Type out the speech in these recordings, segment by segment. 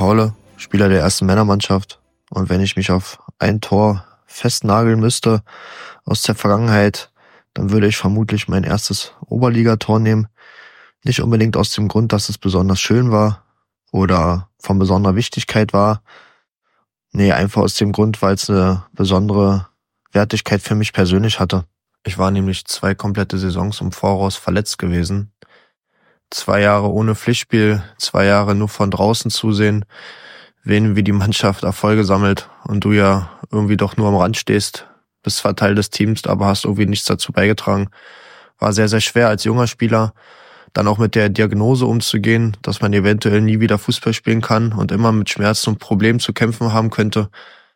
Paule, Spieler der ersten Männermannschaft. Und wenn ich mich auf ein Tor festnageln müsste aus der Vergangenheit, dann würde ich vermutlich mein erstes Oberligator nehmen. Nicht unbedingt aus dem Grund, dass es besonders schön war oder von besonderer Wichtigkeit war. Nee, einfach aus dem Grund, weil es eine besondere Wertigkeit für mich persönlich hatte. Ich war nämlich 2 komplette Saisons im Voraus verletzt gewesen. 2 Jahre ohne Pflichtspiel, 2 Jahre nur von draußen zusehen, wie die Mannschaft Erfolge sammelt und du ja irgendwie doch nur am Rand stehst, bist zwar Teil des Teams, aber hast irgendwie nichts dazu beigetragen. War sehr, sehr schwer als junger Spieler, dann auch mit der Diagnose umzugehen, dass man eventuell nie wieder Fußball spielen kann und immer mit Schmerzen und Problemen zu kämpfen haben könnte.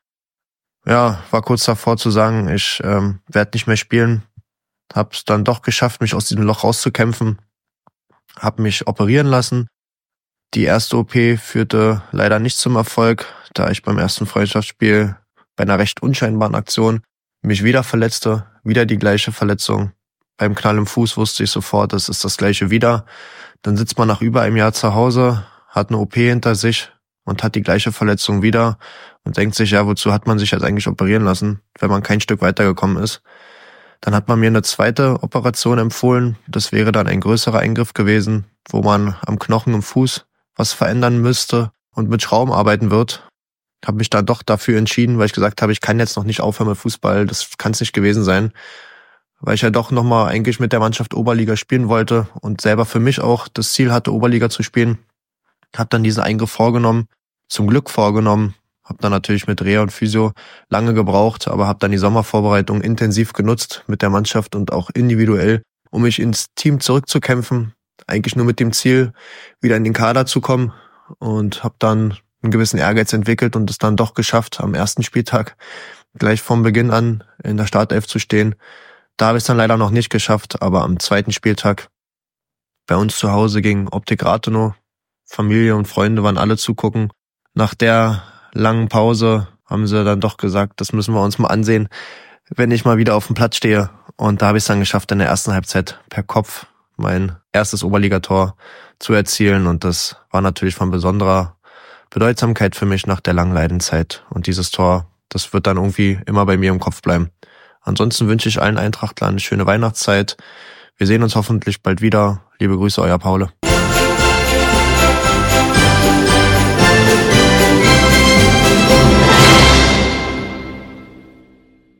Ja, war kurz davor zu sagen, ich werde nicht mehr spielen. Hab's dann doch geschafft, mich aus diesem Loch rauszukämpfen. Hab mich operieren lassen. Die erste OP führte leider nicht zum Erfolg, da ich beim ersten Freundschaftsspiel bei einer recht unscheinbaren Aktion mich wieder verletzte, wieder die gleiche Verletzung. Beim Knall im Fuß wusste ich sofort, das ist das gleiche wieder. Dann sitzt man nach über einem Jahr zu Hause, hat eine OP hinter sich und hat die gleiche Verletzung wieder und denkt sich, ja, wozu hat man sich jetzt eigentlich operieren lassen, wenn man kein Stück weitergekommen ist. Dann hat man mir eine zweite Operation empfohlen. Das wäre dann ein größerer Eingriff gewesen, wo man am Knochen im Fuß was verändern müsste und mit Schrauben arbeiten wird. Habe mich dann doch dafür entschieden, weil ich gesagt habe, ich kann jetzt noch nicht aufhören mit Fußball, das kann es nicht gewesen sein. Weil ich ja doch nochmal eigentlich mit der Mannschaft Oberliga spielen wollte und selber für mich auch das Ziel hatte, Oberliga zu spielen. Habe dann diesen Eingriff vorgenommen, zum Glück vorgenommen. Habe dann natürlich mit Reha und Physio lange gebraucht, aber habe dann die Sommervorbereitung intensiv genutzt mit der Mannschaft und auch individuell, um mich ins Team zurückzukämpfen. Eigentlich nur mit dem Ziel, wieder in den Kader zu kommen, und habe dann einen gewissen Ehrgeiz entwickelt und es dann doch geschafft, am ersten Spieltag gleich vom Beginn an in der Startelf zu stehen. Da habe ich es dann leider noch nicht geschafft, aber am zweiten Spieltag bei uns zu Hause gegen Optik Rathenow, Familie und Freunde waren alle zugucken. Nach der langen Pause haben sie dann doch gesagt, das müssen wir uns mal ansehen, wenn ich mal wieder auf dem Platz stehe. Und da habe ich es dann geschafft, in der ersten Halbzeit per Kopf mein erstes Oberligator zu erzielen. Und das war natürlich von besonderer Bedeutsamkeit für mich nach der langen Leidenzeit. Und dieses Tor, das wird dann irgendwie immer bei mir im Kopf bleiben. Ansonsten wünsche ich allen Eintrachtlern eine schöne Weihnachtszeit. Wir sehen uns hoffentlich bald wieder. Liebe Grüße, euer Paule.